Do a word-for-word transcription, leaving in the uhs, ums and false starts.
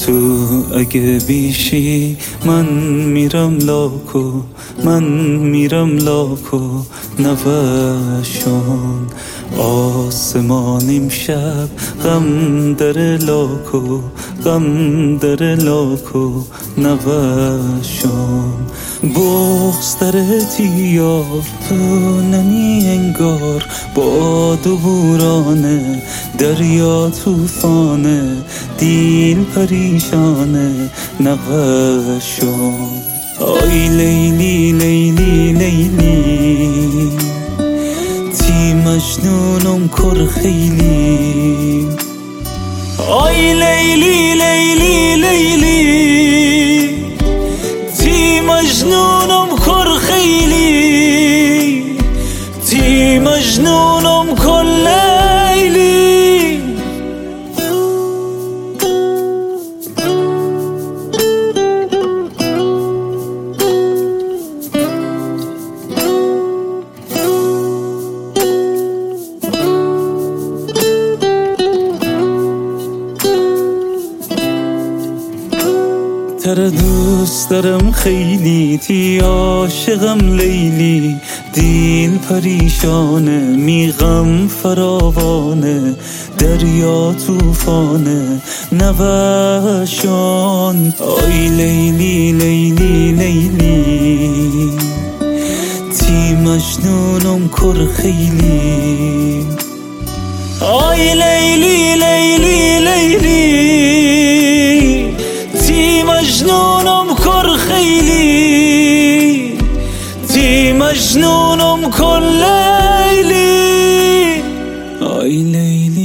تو اگه بیشی من میرم لاکو، من میرم لاکو نوشون. آسمان امشب غم داره لاکو، غم داره لاکو نوشون. بغض داره تیار تو نمی انگار، باد و بورانه دریا توفانه، دیل پریشانه نوشون. آی لیلی لیلی لیلی تی مجنونم کر خیلی. آی لیلی لیلی لیلی تی مجنونم کر خیلی، تی مجنونم کر لیلی. تر دوست دارم خیلی، تی عاشقم لیلی، دیل پریشانه میغم فراوانه، دریا توفانه نوشان. آی لیلی لیلی لیلی تی مجنونم کر خیلی. آی لیلی لیلی لیلی تی مجنونم کر خیلی، تی مجنونم کر لیلی. آی لیلی